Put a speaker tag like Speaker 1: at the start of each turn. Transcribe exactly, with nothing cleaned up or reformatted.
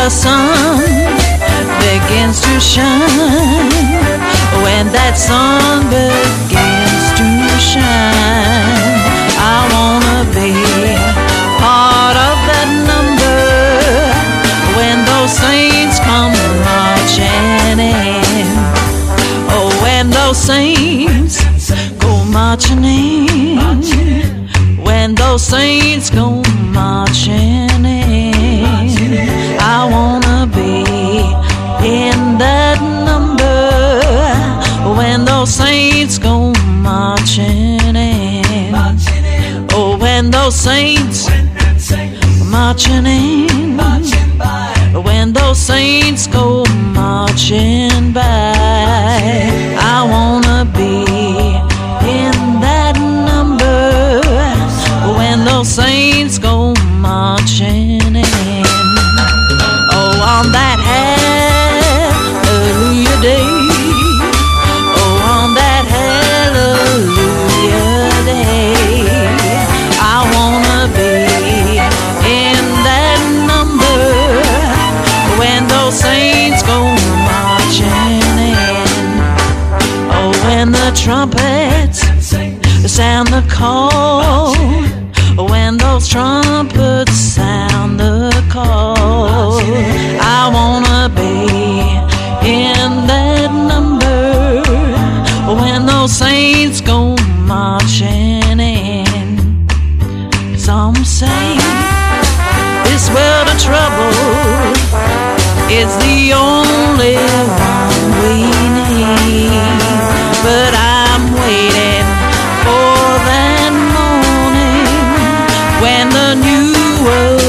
Speaker 1: the sun begins to shine, when that sun begins to shine, I wanna be part of that number, when those saints come marching in. Oh, when those saints go marching in, when those saints go marching in, I wanna be in that number, when those saints go marching in. Oh, when those saints marching in, when those saints go marching by, I wanna be in that number, when those saints go marching in. Oh, on that hallelujah day, oh, on that hallelujah day, I wanna be in that number, when those saints go marching in. Oh, when the trumpets sound the call, when those trumpets sound the call, I wanna be in that number, when those saints go marching in. Some say this world of trouble is the only one we need, but I'm waiting for that morning when the new world